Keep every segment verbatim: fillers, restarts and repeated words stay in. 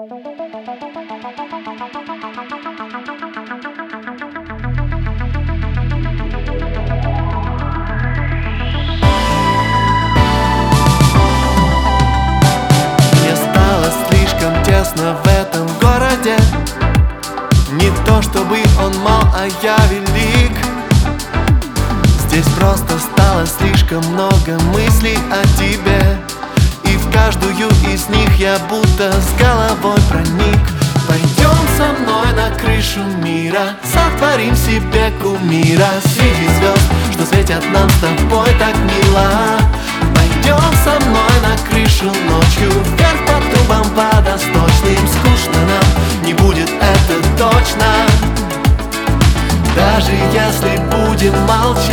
Мне стало слишком тесно в этом городе. Не то чтобы он мал, а я велик. Здесь просто стало слишком много мыслей о тебе, и в каждую из них я будто с головой проник. Пойдем со мной на крышу мира, сотворим себе кумира среди звезд, что светят нам с тобой так мило. Пойдем со мной на крышу ночью, вверх по трубам водосточным. Скучно нам не будет, это точно, даже если будем молчать.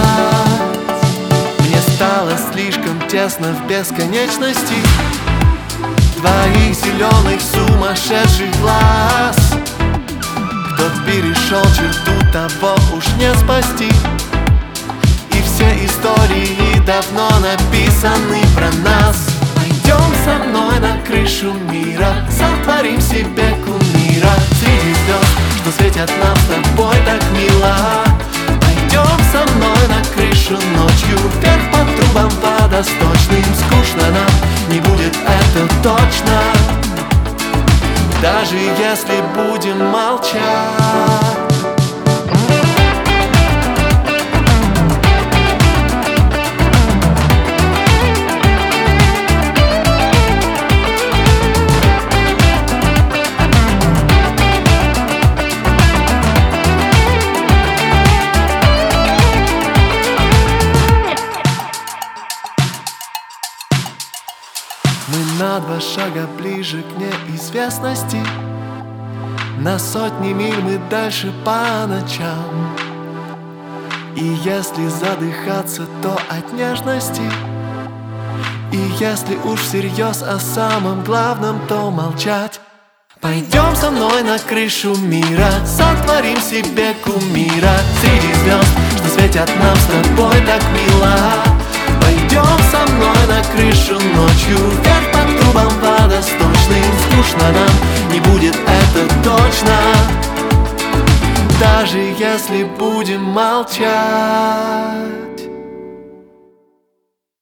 Мне стало слишком тесно в бесконечности твоих зеленых сумасшедших глаз. Кто перешел черту, того уж не спасти, и все истории давно написаны про нас. Пойдем со мной на крышу мира, сотворим себе кумира среди звезд, что светят нам с тобой так мило. Пойдем со мной на крышу ночью, вверх по трубам водосточным. Скучно нам не будет, это точно, даже если будем молчать. Мы на два шага ближе к неизвестности, на сотни миль мы дальше по ночам. И если задыхаться, то от нежности, и если уж всерьез о самом главном, то молчать. Пойдем со мной на крышу мира, сотворим себе кумира среди звезд, что светят нам с тобой так мило. Пойдем со мной на крышу ночью, вверх по трубам водосточным. Скучно нам не будет, это точно, даже если будем молчать.